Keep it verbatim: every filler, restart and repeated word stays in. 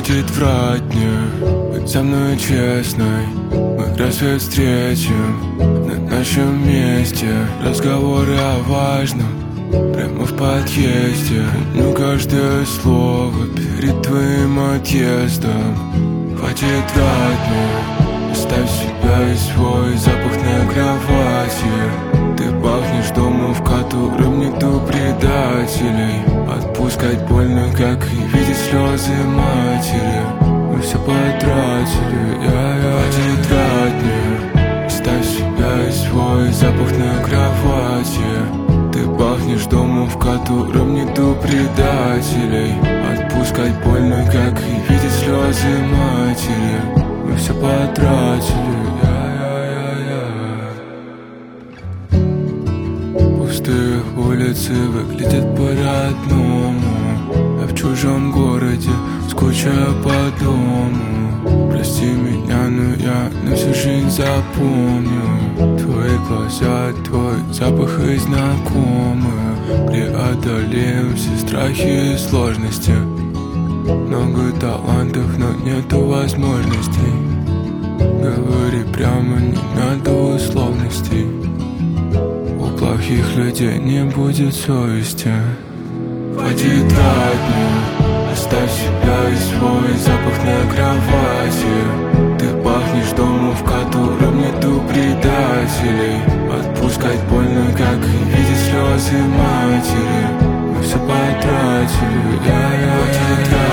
Хватит врать мне, быть со мной честной. Мы рассвет встретим на нашем месте. Разговоры о важном прямо в подъезде. Ну каждое слово перед твоим отъездом. Хватит врать мне, оставь себя и свой запах на кровати. Ты пахнешь домом, в котором нету предателей. Отпускать больно, как и видеть слезы матери. Мы все потратили, я-я. Хватит врать мне, оставь себя и свой запах на кровати. Ты пахнешь домом, в котором нету предателей. Отпускать больно, как и видеть слезы матери. Мы все потратили, я-я-я-я. Пустые улицы выглядят по-родному. Я в чужом городе, скучаю по дому. Прости меня, но я на всю жизнь запомню твои глаза, твой запах и знакомые. Преодолеем все страхи и сложности. Много талантов, но нету возможностей. Говори прямо, не надо условностей. У плохих людей не будет совести. Хватит врать мне, оставь себя и свой запах на кровати. Ты пахнешь домом, в котором нету предателей. Отпускать больно, как и видеть слезы матери. Мы все потратили, я-я-я.